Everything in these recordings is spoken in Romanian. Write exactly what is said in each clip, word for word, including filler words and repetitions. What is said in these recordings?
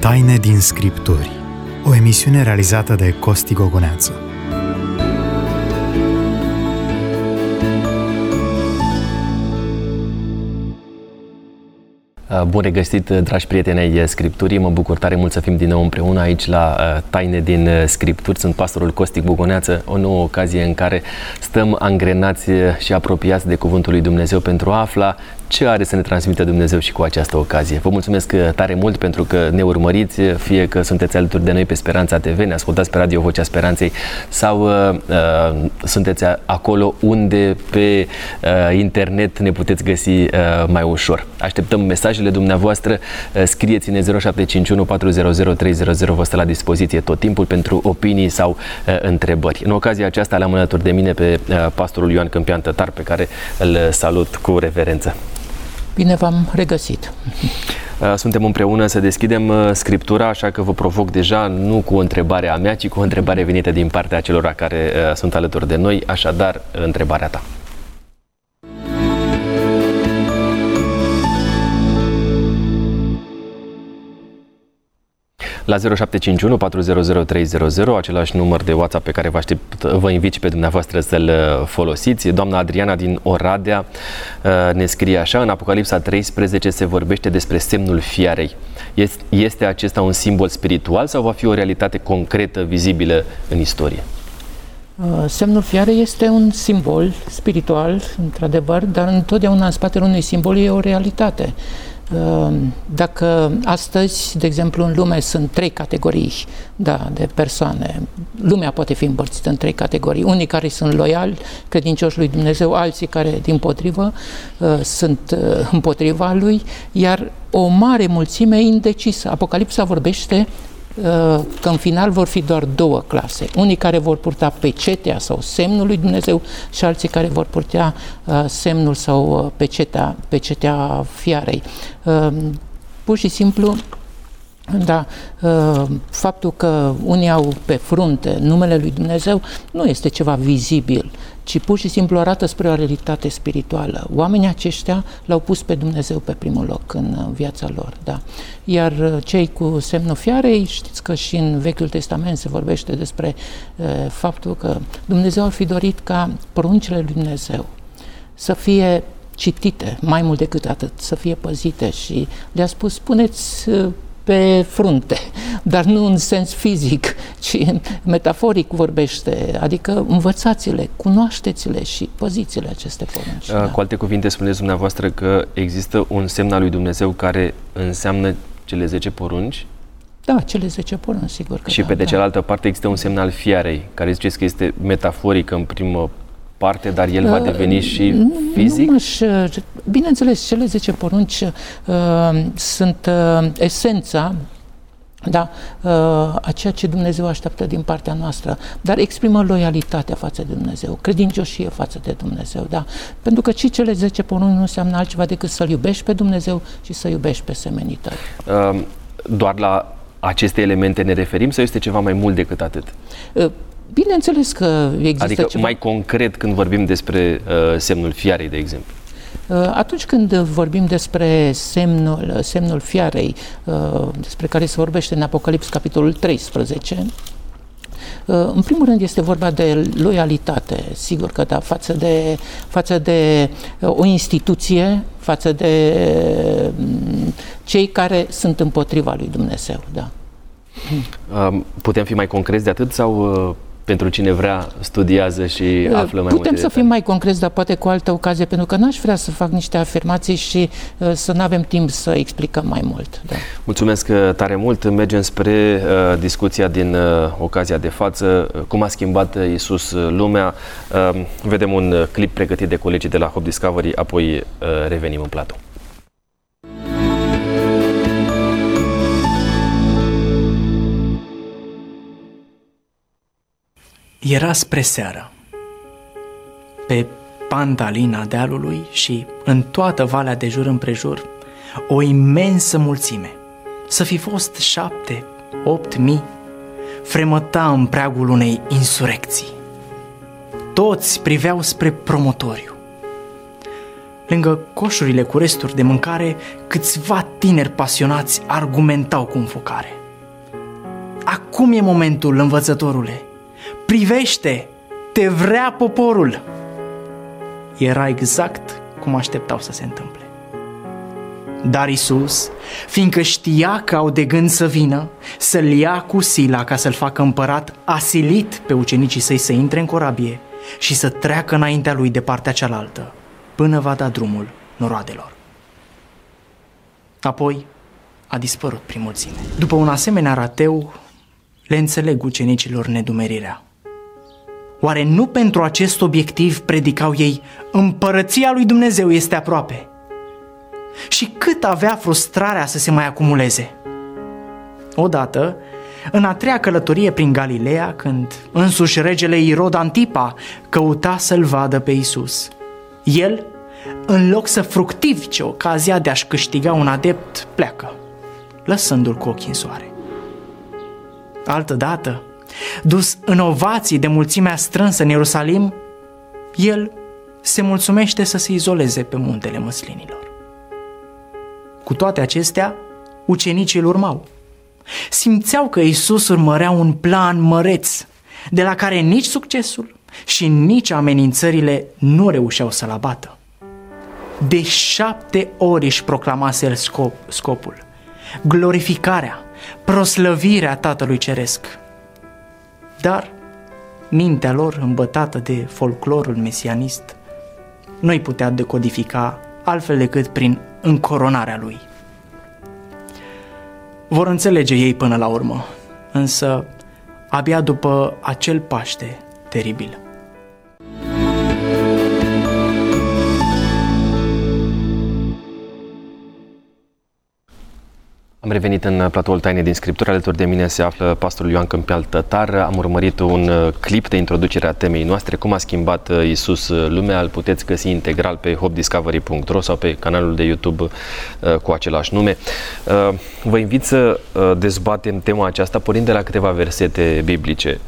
Taine din Scripturi, o emisiune realizată de Costi Gogoneață. Bun regăsit, dragi prieteni ai Scripturii, mă bucur tare mult să fim din nou împreună aici la Taine din Scripturi. Sunt pastorul Costi Gogoneață, o nouă ocazie în care stăm angrenați și apropiați de Cuvântul lui Dumnezeu pentru a afla ce are să ne transmită Dumnezeu și cu această ocazie. Vă mulțumesc tare mult pentru că ne urmăriți, fie că sunteți alături de noi pe Speranța T V, ne ascultați pe Radio Vocea Speranței sau uh, sunteți acolo unde pe uh, internet ne puteți găsi uh, mai ușor. Așteptăm mesajele dumneavoastră, uh, scrieți-ne zero șapte cinci unu patru zero zero trei zero zero, vă stă la dispoziție tot timpul pentru opinii sau uh, întrebări. În ocazia aceasta l-am alături de mine pe uh, pastorul Ioan Câmpian Tătar, pe care îl salut cu reverență. Bine v-am regăsit! Suntem împreună să deschidem Scriptura, așa că vă provoc deja nu cu o întrebare a mea, ci cu o întrebare venită din partea celor care sunt alături de noi, așadar întrebarea ta. La zero șapte cinci unu patru zero zero trei zero zero, același număr de WhatsApp pe care vă aștept, vă invit și pe dumneavoastră să-l folosiți. Doamna Adriana din Oradea ne scrie așa: în Apocalipsa treisprezece se vorbește despre semnul fiarei. Este acesta un simbol spiritual sau va fi o realitate concretă, vizibilă în istorie? Semnul fiarei este un simbol spiritual, într-adevăr, dar întotdeauna în spatele unui simbol e o realitate. Dacă astăzi, de exemplu, în lume sunt trei categorii da, de persoane, lumea poate fi împărțită în trei categorii. Unii care sunt loiali, credincioși lui Dumnezeu, alții care, dimpotrivă, sunt împotriva lui, iar o mare mulțime indecisă. Apocalipsa vorbește că în final vor fi doar două clase. Unii care vor purta pecetea sau semnul lui Dumnezeu și alții care vor purta semnul sau pecetea, pecetea fiarei. Pur și simplu, da, faptul că unii au pe frunte numele lui Dumnezeu nu este ceva vizibil, ci pur și simplu arată spre o realitate spirituală. Oamenii aceștia l-au pus pe Dumnezeu pe primul loc în viața lor. Da. Iar cei cu semnul fiarei, știți că și în Vechiul Testament se vorbește despre uh, faptul că Dumnezeu ar fi dorit ca poruncile lui Dumnezeu să fie citite, mai mult decât atât, să fie păzite, și le-a spus: puneți uh, pe frunte, dar nu în sens fizic, ci metaforic vorbește, adică învățați-le, cunoașteți-le și păziți-le aceste porunci. Cu da. alte cuvinte, spuneți dumneavoastră că există un semn al lui Dumnezeu care înseamnă cele zece porunci? Da, cele zece porunci, sigur că Și da, pe de da. cealaltă parte există un semn al fiarei, care ziceți că este metaforic în primă parte, dar el va deveni și fizic? Nu, nu bineînțeles, cele zece porunci uh, sunt uh, esența, da, uh, a ceea ce Dumnezeu așteaptă din partea noastră, dar exprimă loialitatea față de Dumnezeu, credincioșie față de Dumnezeu, da, pentru că și cele zece porunci nu înseamnă altceva decât să-L iubești pe Dumnezeu și să iubești pe semenii tăi. Uh, doar la aceste elemente ne referim sau este ceva mai mult decât atât? Uh, Bineînțeles că există adică ceva... mai concret când vorbim despre uh, semnul fiarei, de exemplu. Uh, atunci când vorbim despre semnul, semnul fiarei, uh, despre care se vorbește în Apocalips, capitolul treisprezece, uh, în primul rând este vorba de loialitate, sigur că da, față de, față de uh, o instituție, față de uh, cei care sunt împotriva lui Dumnezeu, da. Uh, putem fi mai concreți de atât sau... Uh... pentru cine vrea, studiază și află mai multe. Putem să fim mai concreți, dar poate cu altă ocazie, pentru că n-aș vrea să fac niște afirmații și uh, să nu avem timp să explicăm mai mult. Da. Mulțumesc tare mult. Mergem spre uh, discuția din uh, ocazia de față. Cum a schimbat Iisus lumea? Uh, vedem un clip pregătit de colegii de la Hope Discovery, apoi uh, revenim în platou. Era spre seară. Pe Pantalina dealului și în toată valea de jur împrejur, o imensă mulțime, să fi fost șapte, opt mii, fremăta în preagul unei insurecții. Toți priveau spre promotoriu. Lângă coșurile cu resturi de mâncare, câțiva tineri pasionați argumentau cu înfocare. acum e momentul, învățătorule. Privește, te vrea poporul. Era exact cum așteptau să se întâmple. Dar Iisus, fiindcă știa că au de gând să vină, să-l ia cu sila ca să-l facă împărat, a silit pe ucenicii săi să intre în corabie și să treacă înaintea lui de partea cealaltă, până va da drumul noroadelor. Apoi a dispărut prin mulțime. După un asemenea rateu, le înțeleg ucenicilor nedumerirea. Oare nu pentru acest obiectiv predicau ei: împărăția lui Dumnezeu este aproape? Și cât avea frustrarea să se mai acumuleze? Odată, în a treia călătorie prin Galileea, când însuși regele Irod Antipa căuta să-l vadă pe Iisus, el, în loc să fructifice ocazia de a-și câștiga un adept, pleacă, lăsându-l cu ochii în soare. Altădată, dus în ovații de mulțimea strânsă în Ierusalim, el se mulțumește să se izoleze pe muntele măslinilor. Cu toate acestea, ucenicii îl urmau. Simțeau că Iisus urmărea un plan măreț, de la care nici succesul și nici amenințările nu reușeau să-l abată. De șapte ori își proclamase el scop, scopul, glorificarea, proslăvirea Tatălui Ceresc. Dar mintea lor, îmbătată de folclorul mesianist, nu-i putea decodifica altfel decât prin încoronarea lui. Vor înțelege ei până la urmă, însă abia după acel Paște teribil. Am revenit în platoul Taine din Scriptură. Alături de mine se află pastorul Ioan Câmpial Tătar. Am urmărit un clip de introducere a temei noastre, cum a schimbat Iisus lumea. Îl puteți găsi integral pe hope discovery punct ro sau pe canalul de YouTube cu același nume. Vă invit să dezbatem tema aceasta pornind de la câteva versete biblice,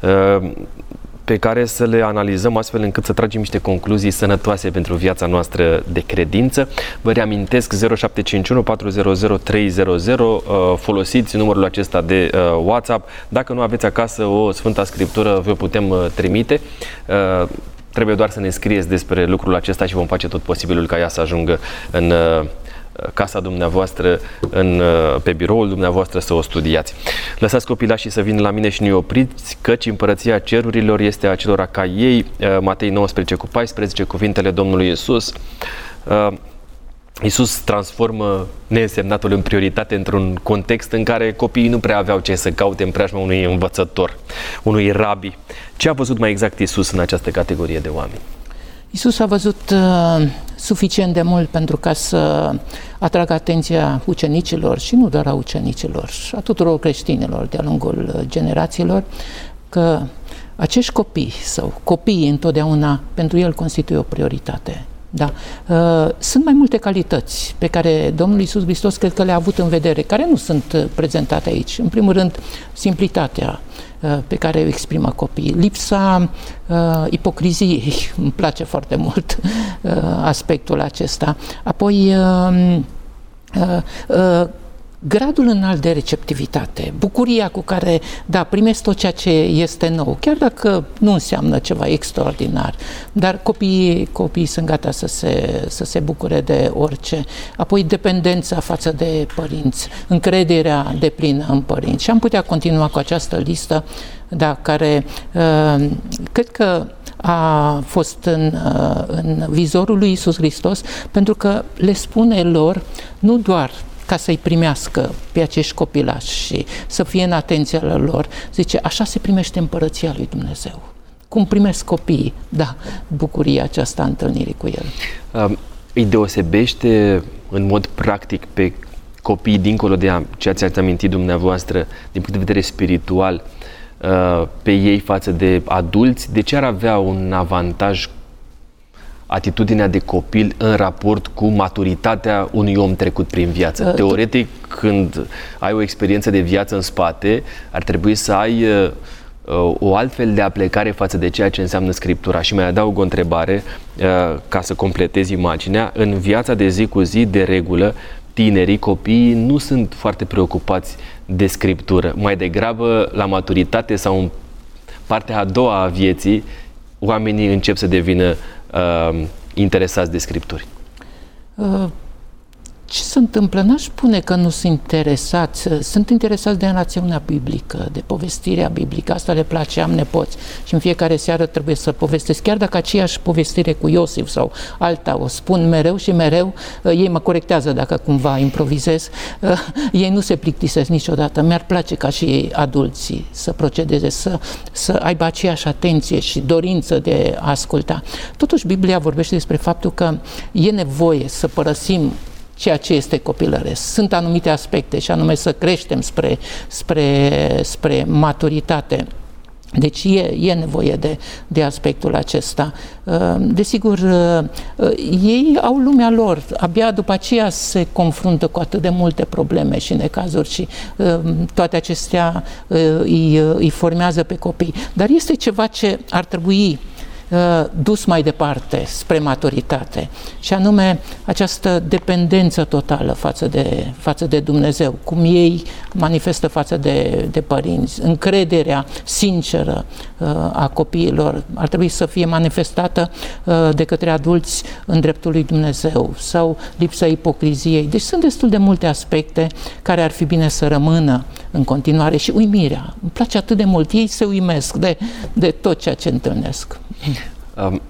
pe care să le analizăm astfel încât să tragem niște concluzii sănătoase pentru viața noastră de credință. Vă reamintesc zero șapte cinci unu patru zero zero trei zero zero, folosiți numărul acesta de WhatsApp. Dacă nu aveți acasă o Sfânta Scriptură, vă putem trimite. Trebuie doar să ne scrieți despre lucrul acesta și vom face tot posibilul ca ea să ajungă în casa dumneavoastră, în, pe biroul dumneavoastră, să o studiați. Lăsați copilașii să vină la mine și nu-i opriți, căci împărăția cerurilor este a celor ca ei. Matei nouăsprezece cu paisprezece, cuvintele Domnului Iisus. Iisus transformă neînsemnatul în prioritate într-un context în care copiii nu prea aveau ce să caute în preajma unui învățător, unui rabi. Ce a văzut mai exact Iisus în această categorie de oameni? Iisus a văzut uh, suficient de mult pentru ca să atragă atenția ucenicilor și nu doar a ucenicilor, a tuturor creștinilor de-a lungul generațiilor, că acești copii sau copiii întotdeauna pentru el constituie o prioritate. Da. Sunt mai multe calități pe care Domnul Iisus Hristos cred că le-a avut în vedere, care nu sunt prezentate aici. În primul rând, simplitatea pe care o exprimă copiii, lipsa uh, ipocriziei, îmi place foarte mult uh, aspectul acesta. Apoi, uh, uh, uh, gradul înalt de receptivitate, bucuria cu care, da, primesc tot ceea ce este nou, chiar dacă nu înseamnă ceva extraordinar, dar copiii, copiii sunt gata să se, să se bucure de orice. Apoi dependența față de părinți, încrederea deplină în părinți. Și am putea continua cu această listă, da, care uh, cred că a fost în, uh, în vizorul lui Iisus Hristos, pentru că le spune lor nu doar ca să-i primească pe acești copilași și să fie în atenția lor. Zice, așa se primește împărăția lui Dumnezeu. Cum primesc copiii, da, bucuria aceasta a întâlnirii cu el. Um, îi deosebește în mod practic pe copii, dincolo de ceea ce ați amintit dumneavoastră, din punct de vedere spiritual, uh, pe ei față de adulți? De ce ar avea un avantaj atitudinea de copil în raport cu maturitatea unui om trecut prin viață? Uh, Teoretic, când ai o experiență de viață în spate, ar trebui să ai uh, o altfel de aplecare față de ceea ce înseamnă Scriptura. Și mai adaug o întrebare uh, ca să completez imaginea. În viața de zi cu zi, de regulă, tinerii, copiii, nu sunt foarte preocupați de scriptură. Mai degrabă, la maturitate sau în partea a doua a vieții, oamenii încep să devină uh, interesați de scripturi. Uh. Ce se întâmplă? N-aș spune că nu sunt interesați. Sunt interesați de narațiunea biblică, de povestirea biblică. Asta le place, am nepoți. Și în fiecare seară trebuie să povestesc. Chiar dacă aceeași povestire cu Iosif sau alta o spun mereu și mereu, ei mă corectează dacă cumva improvizez, ei nu se plictisesc niciodată. Mi-ar place ca și ei, adulții, să procedeze, să, să aibă aceeași atenție și dorință de a asculta. Totuși, Biblia vorbește despre faptul că e nevoie să părăsim ceea ce este copilăresc. Sunt anumite aspecte și anume să creștem spre, spre, spre maturitate. Deci e, e nevoie de, de aspectul acesta. Desigur, ei au lumea lor, abia după aceea se confruntă cu atât de multe probleme și necazuri și toate acestea îi, îi formează pe copii. Dar este ceva ce ar trebui dus mai departe spre maturitate și anume această dependență totală față de, față de Dumnezeu, cum ei manifestă față de, de părinți, încrederea sinceră uh, a copiilor ar trebui să fie manifestată uh, de către adulți în dreptul lui Dumnezeu sau lipsa ipocriziei. Deci sunt destul de multe aspecte care ar fi bine să rămână în continuare și uimirea. Îmi place atât de mult, ei se uimesc de, de tot ceea ce întâlnesc. Um,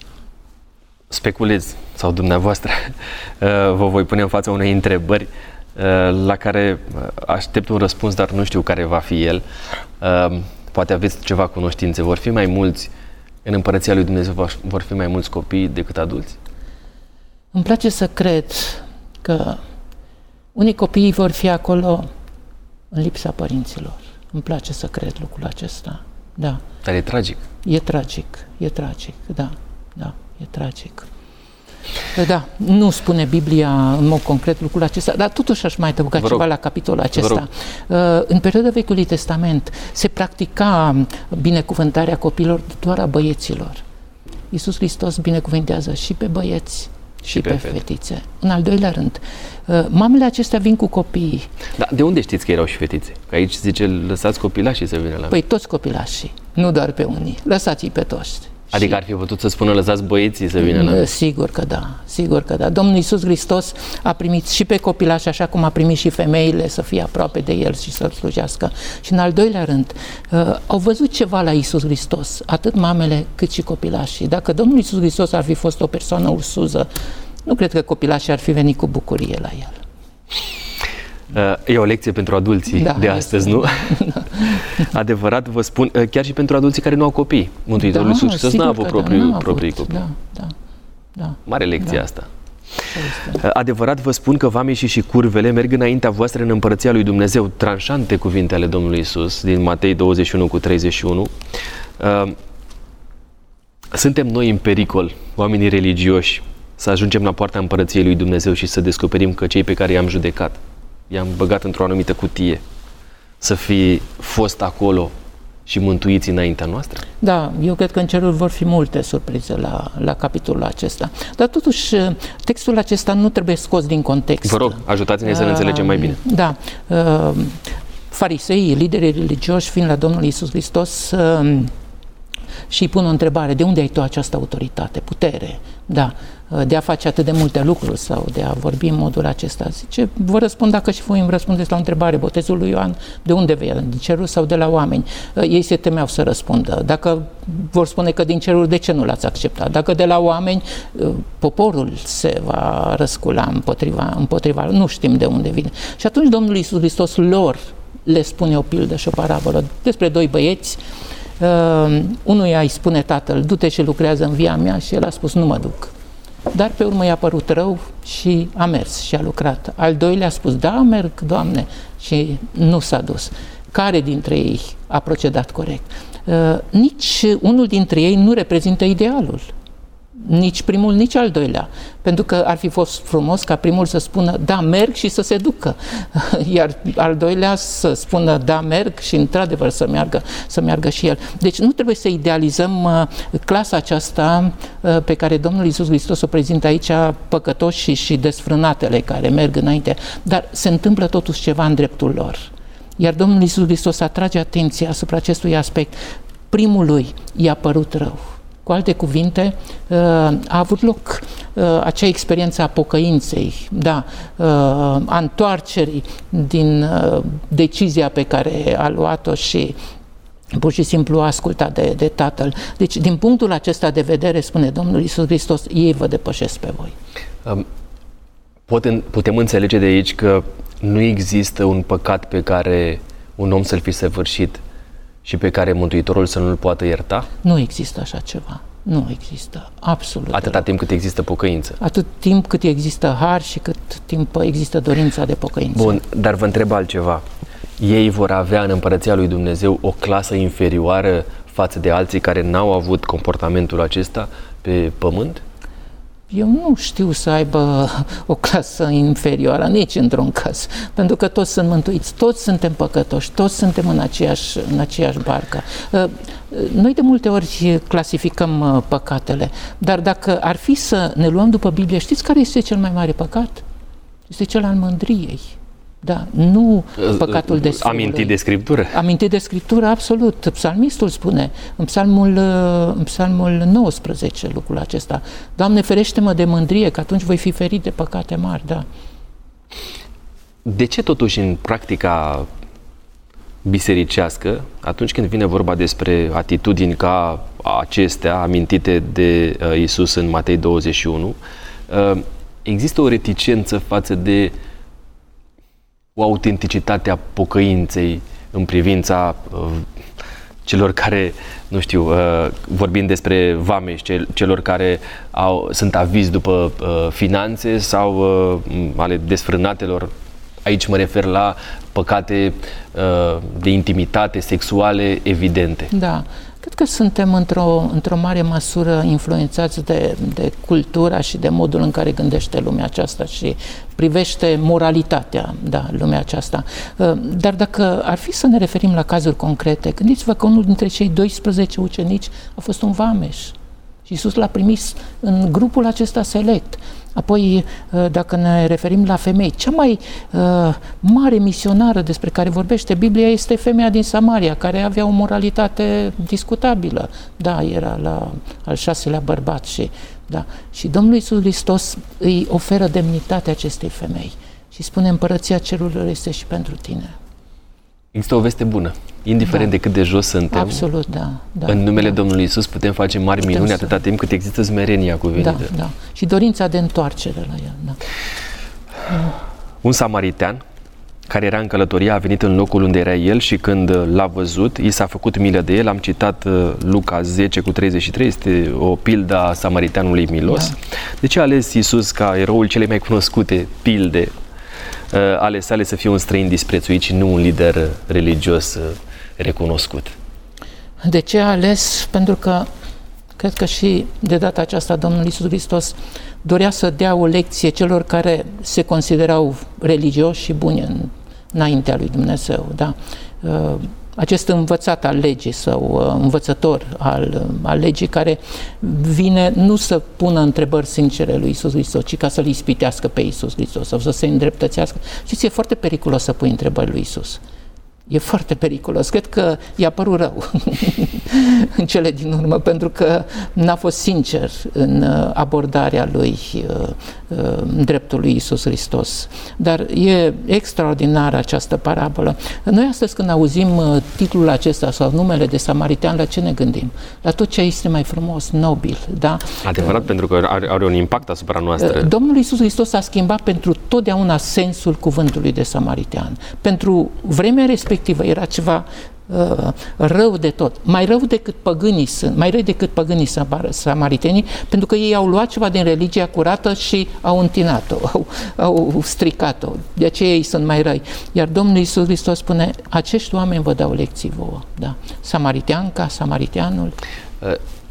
speculez, sau dumneavoastră, uh, vă voi pune în fața unei întrebări uh, la care aștept un răspuns, dar nu știu care va fi el. Uh, poate aveți ceva cunoștințe. Vor fi mai mulți, în Împărăția lui Dumnezeu, vor fi mai mulți copii decât adulți? Îmi place să cred că unii copii vor fi acolo în lipsa părinților. Îmi place să cred lucrul acesta. Da. Dar e tragic. E tragic, e tragic, da, da, e tragic. Da, nu spune Biblia în mod concret lucrul acesta, dar totuși aș mai adăuga ceva la capitolul acesta. În perioada Vechiului Testament se practica binecuvântarea copiilor doar a băieților. Iisus Hristos binecuvintează și pe băieți și, și pe, pe fetițe. În al doilea rând, mamele acestea vin cu copiii. Dar de unde știți că erau și fetițe? Că aici zice, lăsați copilașii să vină la Păi toți copilașii, nu doar pe unii. Lăsați-i pe toți. Adică și ar fi putut să spună, lăsați băieții să vină la... Sigur că da, sigur că da. Domnul Iisus Hristos a primit și pe copilași, așa cum a primit și femeile să fie aproape de El și să-L slujească. Și în al doilea rând, uh, au văzut ceva la Iisus Hristos, atât mamele cât și copilașii. Dacă Domnul Iisus Hristos ar fi fost o persoană ursuză, nu cred că copilașii ar fi venit cu bucurie la El. E o lecție pentru adulții da, de astăzi, este, nu? Da. Adevărat, vă spun, chiar și pentru adulții care nu au copii. Mântuitorul Iisus da, Hristos n-a avut proprii, da, proprii avut. copii. Da, da, da. Mare lecție da. asta. Adevărat, vă spun că vameșii și curvele merg înaintea voastră în Împărăția lui Dumnezeu. Tranșante cuvinte ale Domnului Iisus, din Matei douăzeci și unu cu treizeci și unu. Suntem noi în pericol, oamenii religioși, să ajungem la poarta Împărăției lui Dumnezeu și să descoperim că cei pe care i-am judecat, i-am băgat într-o anumită cutie, să fi fost acolo și mântuiți înaintea noastră? Da, eu cred că în cerul vor fi multe surprize la, la capitolul acesta. Dar totuși, textul acesta nu trebuie scos din context. Vă rog, ajutați-ne să ne înțelegem mai bine. Da. Fariseii, liderii religioși, fiind la Domnul Iisus Hristos, și îi pun o întrebare: de unde ai tu această autoritate, putere, da, de a face atât de multe lucruri sau de a vorbi în modul acesta? Zice, vă răspund dacă și voi îmi răspundeți la o întrebare: botezul lui Ioan, de unde venea? Din cerul sau de la oameni? Ei se temeau să răspundă. Dacă vor spune că din cerul, de ce nu l-ați acceptat? Dacă de la oameni, poporul se va răscula împotriva, împotriva, nu știm de unde vine. Și atunci Domnul Iisus Hristos lor le spune o pildă și o parabolă despre doi băieți. Uh, unuia îi spune tatăl: du-te și lucrează în via mea, și el a spus: nu mă duc. Dar pe urmă i-a părut rău și a mers și a lucrat. Al doilea a spus: da, merg, Doamne, și nu s-a dus. Care dintre ei a procedat corect? Uh, nici unul dintre ei nu reprezintă idealul. Nici primul, nici al doilea. Pentru că ar fi fost frumos ca primul să spună da, merg și să se ducă. Iar al doilea să spună da, merg și într-adevăr să meargă, să meargă și el. Deci nu trebuie să idealizăm uh, clasa aceasta uh, pe care Domnul Iisus Hristos o prezintă aici, păcătoși și desfrânatele care merg înainte, dar se întâmplă totuși ceva în dreptul lor. Iar Domnul Iisus Hristos atrage atenția asupra acestui aspect. Primului i-a părut rău. Cu alte cuvinte, a avut loc acea experiență a pocăinței, da, a întoarcerii din decizia pe care a luat-o și pur și simplu a ascultat de, de Tatăl. Deci, din punctul acesta de vedere, spune Domnul Iisus Hristos, ei vă depășesc pe voi. Um, putem, putem înțelege de aici că nu există un păcat pe care un om să-l fi săvârșit și pe care Mântuitorul să nu-l poată ierta? Nu există așa ceva. Nu există. Absolut. Atâta timp cât există pocăință. Atât timp cât există har și cât timp există dorința de pocăință. Bun, dar vă întreb altceva. Ei vor avea în Împărăția lui Dumnezeu o clasă inferioară față de alții care n-au avut comportamentul acesta pe pământ? Eu nu știu să aibă o clasă inferioară, nici într-un caz, pentru că toți sunt mântuiți, toți suntem păcătoși, toți suntem în aceeași, în aceeași barcă. Noi de multe ori clasificăm păcatele, dar dacă ar fi să ne luăm după Biblie, știți care este cel mai mare păcat? Este cel al mândriei. Da, nu păcatul desfrânului. Amintit de Scriptură? Amintit de Scriptură, absolut. Psalmistul spune, în psalmul, în psalmul nouăsprezece, lucrul acesta. Doamne, ferește-mă de mândrie, că atunci voi fi ferit de păcate mari, da. De ce totuși în practica bisericească, atunci când vine vorba despre atitudini ca acestea, amintite de uh, Iisus în Matei douăzeci și unu, uh, există o reticență față de o autenticitate a pocăinței în privința uh, celor care, nu știu, uh, vorbind despre vameși, cel, celor care au, sunt avizi după uh, finanțe sau uh, ale desfrânatelor. Aici mă refer la păcate uh, de intimitate, sexuale, evidente. Da. Cred că suntem într-o, într-o mare măsură influențați de, de cultura și de modul în care gândește lumea aceasta și privește moralitatea, da, lumea aceasta. Dar dacă ar fi să ne referim la cazuri concrete, gândiți-vă că unul dintre cei doisprezece ucenici a fost un vameș și Iisus l-a primit în grupul acesta select. Apoi, dacă ne referim la femei, cea mai uh, mare misionară despre care vorbește Biblia este femeia din Samaria, care avea o moralitate discutabilă. Da, era la al șaselea bărbat și, da. Și Domnul Iisus Hristos îi oferă demnitatea acestei femei și spune, Împărăția Cerurilor este și pentru tine. Există o veste bună. Indiferent da. de cât de jos suntem, absolut, da, da, în numele da. Domnului Iisus putem face mari putem minuni să... atâta timp cât există smerenia cuvenită. Da, da. Și dorința de întoarcere la el. Da. Un samaritan care era în călătorie a venit în locul unde era el și când l-a văzut, i s-a făcut milă de el. Am citat Luca zece cu treizeci și trei, este o pildă a samaritanului milos. Da. De ce a ales Iisus ca eroul cele mai cunoscute pilde ale sale să fie un străin disprețuit și nu un lider religios recunoscut? De ce a ales? Pentru că cred că și de data aceasta Domnul Iisus Hristos dorea să dea o lecție celor care se considerau religioși și buni în, înaintea lui Dumnezeu. Da? Acest învățat al legii sau învățător al, al legii care vine nu să pună întrebări sincere lui Iisus Hristos, ci ca să-L ispitească pe Iisus Hristos sau să se îndreptățească. Știți, e foarte periculos să pui întrebări lui Iisus. E foarte periculos. Cred că i-a părut rău în cele din urmă, pentru că n-a fost sincer în abordarea lui în dreptul lui Iisus Hristos. Dar e extraordinară această parabolă. Noi astăzi când auzim titlul acesta sau numele de samaritan, la ce ne gândim? La tot ce este mai frumos, nobil, da? Adevărat, uh, pentru că are, are un impact asupra noastră. Domnul Iisus Hristos a schimbat pentru totdeauna sensul cuvântului de samaritan. Pentru vremea respectivă era ceva uh, rău de tot, mai rău decât păgânii sunt, mai rău decât păgânii samaritenii, pentru că ei au luat ceva din religia curată și au întinat-o, au, au stricat-o. De aceea ei sunt mai răi. Iar Domnul Iisus Hristos spune, acești oameni vă dau lecții vouă. Da? Samariteanca, samariteanul. Uh.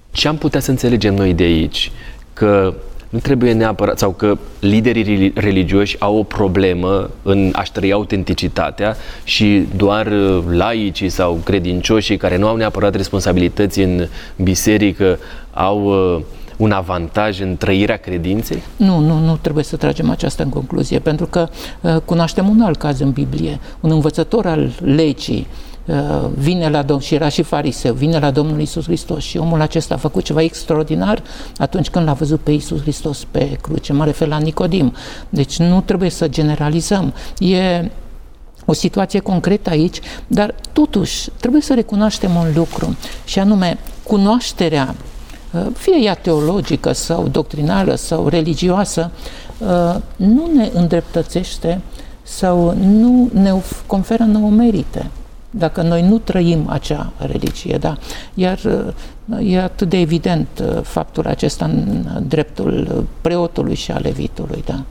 Ce am putea să înțelegem noi de aici? Că nu trebuie neapărat, sau că liderii religioși au o problemă în a-și trăi autenticitatea și doar laicii sau credincioșii care nu au neapărat responsabilități în biserică au un avantaj în trăirea credinței? Nu, nu, nu trebuie să tragem aceasta în concluzie, pentru că uh, cunoaștem un alt caz în Biblie. Un învățător al legii uh, vine la Domnul, și era și fariseu, vine la Domnul Iisus Hristos și omul acesta a făcut ceva extraordinar atunci când l-a văzut pe Iisus Hristos pe cruce. Mă refer la Nicodim. Deci nu trebuie să generalizăm. E o situație concretă aici, dar totuși trebuie să recunoaștem un lucru, și anume cunoașterea, fie ea teologică sau doctrinală sau religioasă, nu ne îndreptățește sau nu ne conferă nouă merite dacă noi nu trăim acea religie, da? Iar e atât de evident faptul acesta în dreptul preotului și a levitului, da?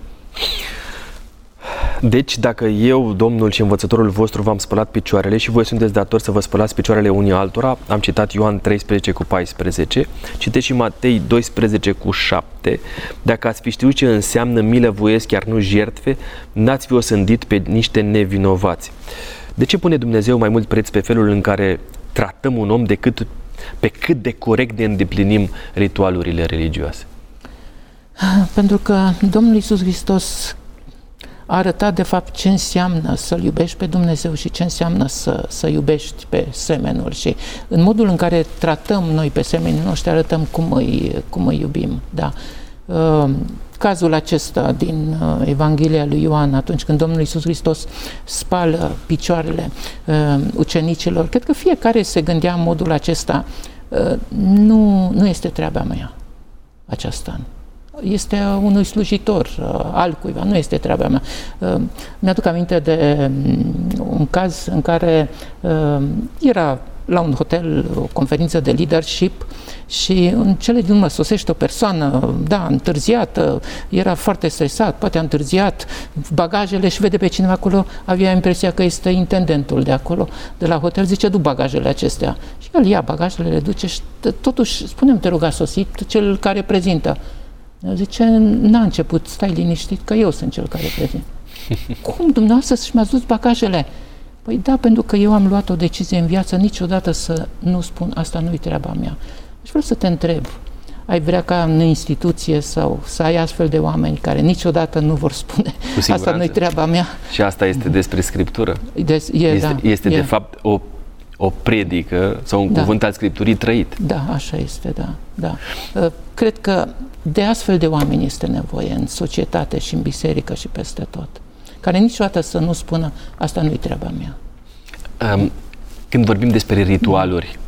Deci, dacă eu, Domnul și învățătorul vostru, v-am spălat picioarele și voi sunteți datori să vă spălați picioarele unii altora, am citat Ioan treisprezece cu paisprezece, citeți și Matei doisprezece cu șapte, dacă ați fi știut ce înseamnă milă voiesc, chiar nu jertfe, n-ați fi osândit pe niște nevinovați. De ce pune Dumnezeu mai mult preț pe felul în care tratăm un om decât pe cât de corect ne îndeplinim ritualurile religioase? Pentru că Domnul Iisus Hristos a arătat de fapt ce înseamnă să-L iubești pe Dumnezeu și ce înseamnă să, să iubești pe semenul, și în modul în care tratăm noi pe semenii noștri arătăm cum îi, cum îi iubim. Da? Uh, cazul acesta din uh, Evanghelia lui Ioan, atunci când Domnul Iisus Hristos spală picioarele uh, ucenicilor, cred că fiecare se gândea în modul acesta, uh, nu, nu este treaba mea aceasta. Este unui slujitor, altcuiva, nu este treaba mea. Mi-aduc aminte de un caz în care era la un hotel o conferință de leadership și în cele din urmă sosește o persoană, da, întârziată, era foarte stresat, poate a întârziat bagajele și vede pe cineva acolo, avea impresia că este intendentul de acolo, de la hotel, zice, du bagajele acestea. Și el ia bagajele, le duce și totuși, spune-mi, te rog, a sosit cel care prezintă. Zice, n-a început, stai liniștit, că eu sunt cel care prezint. Cum, dumneavoastră, și mi-ați dus bagajele? Păi da, pentru că eu am luat o decizie în viață niciodată să nu spun, asta nu-i treaba mea. Și vreau să te întreb, ai vrea ca în instituție sau să ai astfel de oameni care niciodată nu vor spune, asta nu-i treaba mea? Și asta este despre Scriptură. Des, e, este da, este e. de fapt o o predică sau un da. cuvânt al Scripturii trăit. Da, așa este, da, da. Cred că de astfel de oameni este nevoie în societate și în biserică și peste tot, care niciodată să nu spună, asta nu-i treaba mea. Când vorbim despre ritualuri,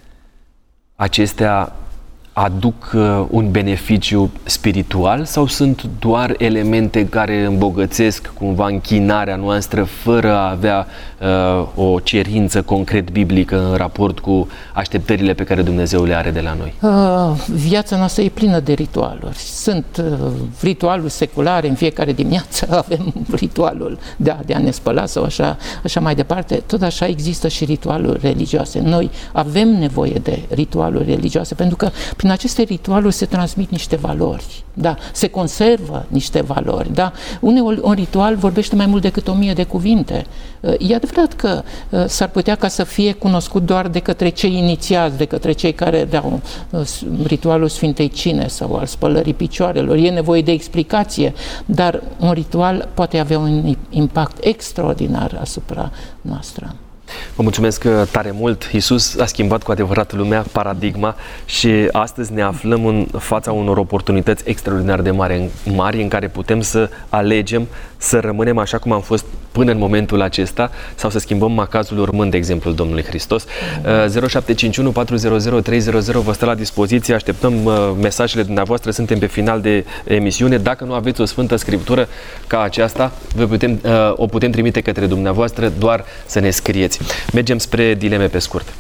acestea aduc un beneficiu spiritual sau sunt doar elemente care îmbogățesc cumva închinarea noastră fără a avea uh, o cerință concret biblică în raport cu așteptările pe care Dumnezeu le are de la noi? Uh, viața noastră e plină de ritualuri. Sunt uh, ritualuri seculare, în fiecare dimineață avem ritualul de a, de a ne spăla sau așa, așa mai departe. Tot așa există și ritualuri religioase. Noi avem nevoie de ritualuri religioase pentru că prin aceste ritualuri se transmit niște valori, da, se conservă niște valori, da. Uneori un ritual vorbește mai mult decât o mie de cuvinte. E adevărat că s-ar putea ca să fie cunoscut doar de către cei inițiați, de către cei care dau ritualul Sfintei Cine sau al spălării picioarelor. E nevoie de explicație, dar un ritual poate avea un impact extraordinar asupra noastră. Vă mulțumesc tare mult. Iisus a schimbat cu adevărat lumea, paradigma, și astăzi ne aflăm în fața unor oportunități extraordinar de mari, mari în care putem să alegem să rămânem așa cum am fost până în momentul acesta sau să schimbăm macazul urmând de exemplul Domnului Hristos. zero șapte cinci unu patru zero zero trei zero zero vă stă la dispoziție, așteptăm mesajele dumneavoastră, suntem pe final de emisiune. Dacă nu aveți o Sfântă Scriptură ca aceasta, vă putem, o putem trimite către dumneavoastră, doar să ne scrieți. Mergem spre dileme pe scurt.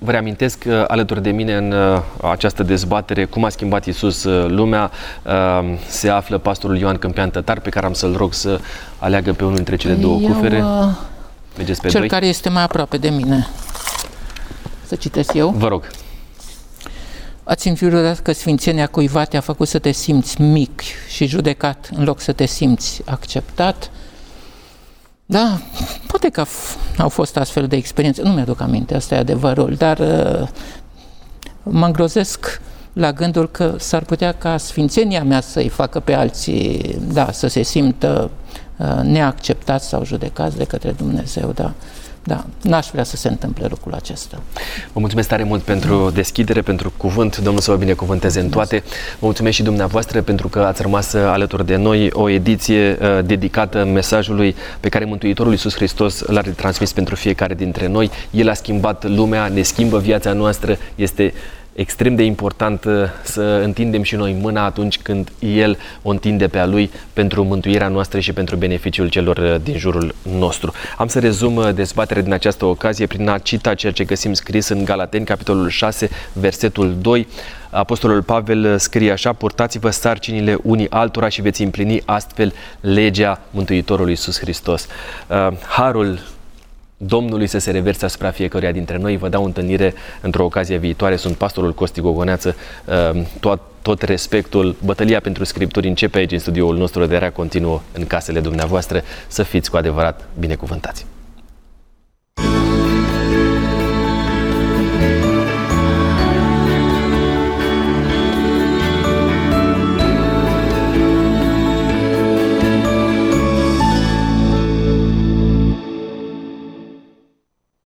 Vă reamintesc alături de mine în această dezbatere cum a schimbat Iisus lumea se află pastorul Ioan Câmpean Tătar, pe care am să-l rog să aleagă pe unul dintre cele două Eu, cufere. Mergeți pe cel doi. care este mai aproape de mine. Să citesc eu? Vă rog. Ați simțit vreodată că sfințenia cuiva te-a făcut să te simți mic și judecat în loc să te simți acceptat? Da, poate că au fost astfel de experiențe, nu mi-aduc aminte, asta e adevărul, dar uh, mă îngrozesc la gândul că s-ar putea ca sfințenia mea să-i facă pe alții, da, să se simtă uh, neacceptați sau judecați de către Dumnezeu, da. Da, n-aș vrea să se întâmple lucrul acesta. Vă mulțumesc tare mult pentru deschidere, pentru cuvânt. Domnul să vă binecuvânteze în toate. Vă mulțumesc și dumneavoastră pentru că ați rămas alături de noi. O ediție uh, dedicată mesajului pe care Mântuitorul Iisus Hristos l-a retransmis pentru fiecare dintre noi. El a schimbat lumea, ne schimbă viața noastră. Este extrem de important să întindem și noi mâna atunci când El o întinde pe a Lui pentru mântuirea noastră și pentru beneficiul celor din jurul nostru. Am să rezum dezbaterea din această ocazie prin a cita ceea ce găsim scris în Galateni, capitolul șase, versetul doi. Apostolul Pavel scrie așa: purtați-vă sarcinile unii altora și veți împlini astfel legea Mântuitorului Iisus Hristos. Harul Domnului să se reverse asupra fiecăruia dintre noi. Vă dau întâlnire într-o ocazie viitoare. Sunt pastorul Costi Gogoneață. Tot, tot respectul, bătălia pentru Scripturi începe aici în studioul nostru, de rea continuă în casele dumneavoastră. Să fiți cu adevărat binecuvântați!